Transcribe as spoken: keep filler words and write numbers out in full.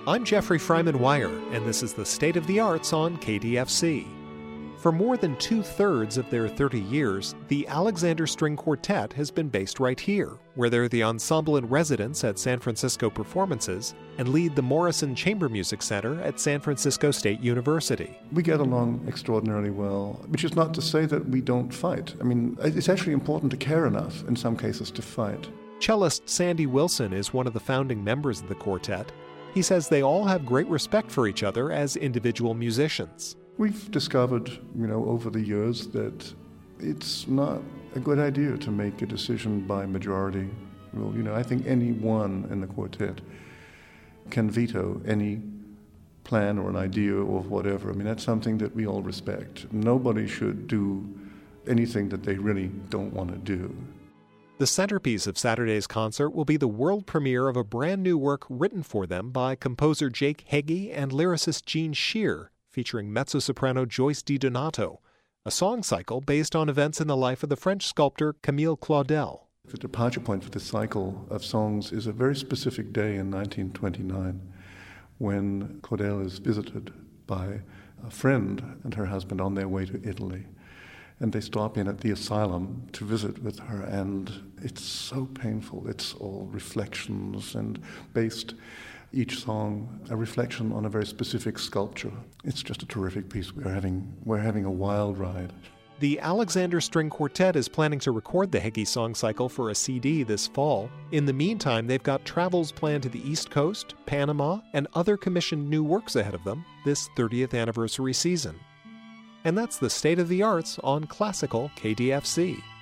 I'm Jeffrey Fryman Wire, and this is the State of the Arts on K D F C. For more than two-thirds of their thirty years, the Alexander String Quartet has been based right here, where they're the ensemble in residence at San Francisco Performances and lead the Morrison Chamber Music Center at San Francisco State University. We get along extraordinarily well, which is not to say that we don't fight. I mean, it's actually important to care enough, in some cases, to fight. Cellist Sandy Wilson is one of the founding members of the quartet. He says they all have great respect for each other as individual musicians. We've discovered, you know, over the years that it's not a good idea to make a decision by majority rule. You know, I think anyone in the quartet can veto any plan or an idea or whatever. I mean, that's something that we all respect. Nobody should do anything that they really don't want to do. The centerpiece of Saturday's concert will be the world premiere of a brand new work written for them by composer Jake Heggie and lyricist Gene Shear, featuring mezzo-soprano Joyce DiDonato, a song cycle based on events in the life of the French sculptor Camille Claudel. The departure point for this cycle of songs is a very specific day in nineteen twenty-nine when Claudel is visited by a friend and her husband on their way to Italy. And they stop in at the asylum to visit with her, and it's so painful. It's all reflections and based, each song, a reflection on a very specific sculpture. It's just a terrific piece. We're having, we're having a wild ride. The Alexander String Quartet is planning to record the Heggie song cycle for a C D this fall. In the meantime, they've got travels planned to the East Coast, Panama, and other commissioned new works ahead of them this thirtieth anniversary season. And that's the State of the Arts on Classical K D F C.